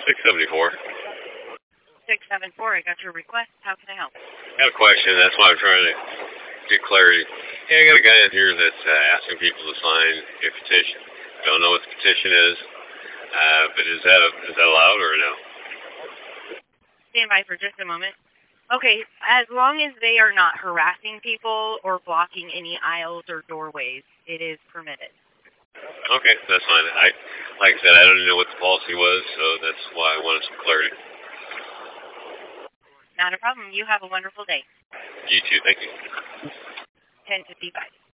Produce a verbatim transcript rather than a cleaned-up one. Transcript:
six seventy-four. six seven four, I got your request. How can I help? I got a question. That's why I'm trying to get clarity. Hey, I got a guy in here that's uh, asking people to sign a petition. Don't know what the petition is, uh, but is that a, is that allowed or no? Stand by for just a moment. Okay, as long as they are not harassing people or blocking any aisles or doorways, it is permitted. Okay, that's fine. I, like I said, I don't know what the policy was, so that's why I wanted some clarity. Not a problem. You have a wonderful day. You too. Thank you. ten fifty-five.